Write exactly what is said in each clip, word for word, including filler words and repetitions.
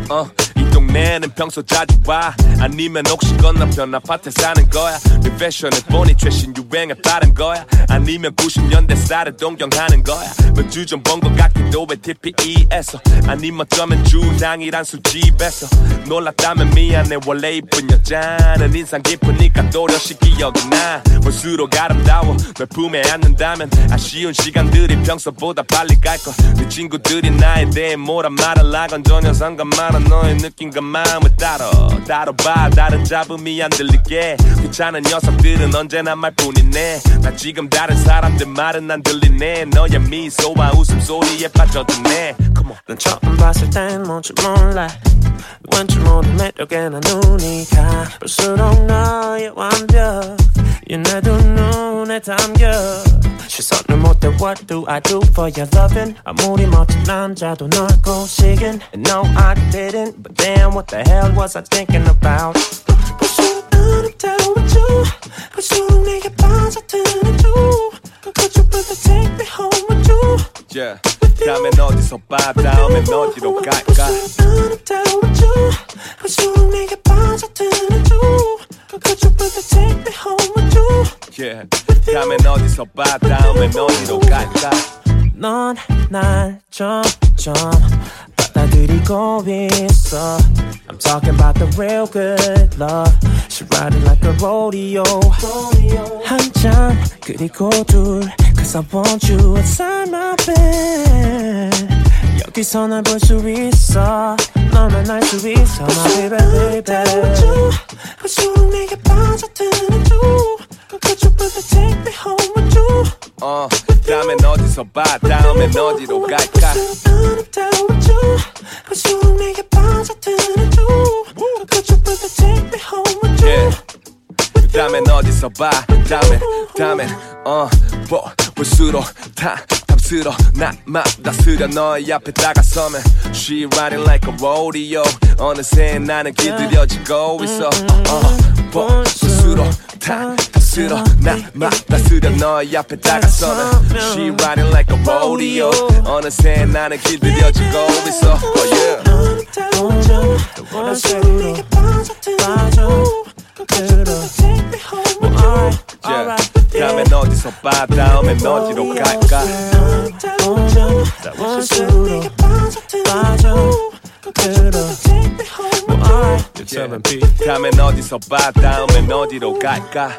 어, 이 동네는 평소 자주 봐. 아니면 혹시 건너편 아파트 사는 거야. 내 패션을 보니 최신 유행에 빠른 거야. 아니면 구십 년대 쌀을 동경하는 거야. 몇 주 전 본 것 같기도 해 티피이에서. 아니면 어쩌면 주량이란 술집에서. 놀랐다면 미안해 원래 이쁜 여자는 인상 깊으니까 또렷이 기억이 나. 볼수록 아름다워 널 품에 안는다면 아쉬운 시간들이 평소보다 빨리 갈걸. 네 친구들이 나에 대해 뭐라 말을 하건 전혀 상관말아. 너의 느낌과 마음을 따로 다뤄봐. 다른 잡음이 안 들리게. 귀찮은 녀석들은 언제나 말뿐이네. 나 지금 다른 사람들 말은 안 들리네. 너의 미소와 웃음소리에 빠져드네. Come on. 넌 처음 봤을 땐 뭔지 몰라. 왠지 모든 매력에 난 눈이 가. 볼수록 너의 완벽 이 내 두 눈에 담겨. 시선을 못해 what do I do for your loving. 아무리 멋진 남자도 널 꼬시긴. And no I didn't. But damn what the hell was I thinking about. 볼수록 아름다워 you. 볼수록 내게 빠져드는 you. Could you really take me home with you? Yeah. 다음엔 어디서 봐. 다음엔 어디로 갈까? 볼수록 아름다워 you. 볼수록 내게 빠져드는 you. Could you really take me home with you? Yeah. 다음엔 어디서 봐. 다음엔 어디로 갈까? 넌 날 점점 받아들이고 있어. I'm talking about the real good love. She ride it like a rodeo. 한잔 그리고 둘. Cause I want you inside my bed. 여기서 날 볼 수 있어. 너만 알 수 있어. My baby baby. 볼수록 내게 빠져드는 you. Could you really take me home with you? 어, 다음엔 어디서 봐. 다음엔 어디로 갈까? 아름다워 you. 볼수록 내게 빠져드는 you. Could you really take me home with you? Yeah. 다음엔 어디서 봐. 다음엔 다음엔 어, 보, 볼수록 다 탐스러 나마다 스려 너의 앞에 다가서면 She riding like a rodeo. 어느새 나는 길들여지고 있어. 어, 보, 볼수록 다 탐스러 나마다 스려 너의 앞에 다가서면 She riding like a rodeo. 어느새 나는 길들여지고 있어. Oh yeah. 볼수록 내게 빠져드는 Yeah. 다음엔 어디서 봐. 다음엔 어디로 갈까? 볼수록 빠져 Yeah. 다음엔 어디서 봐. 다음엔 어디로 갈까?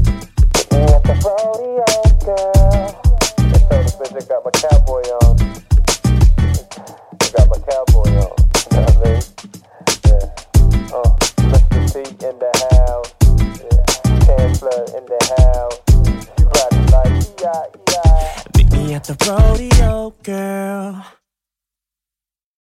Got my cowboy on. Got my cowboy on. You know what I mean? Yeah. Uh, Mister T in the house. Yeah. Chancellor in the house. You riding like, yeah, yeah. Meet me at the rodeo, girl.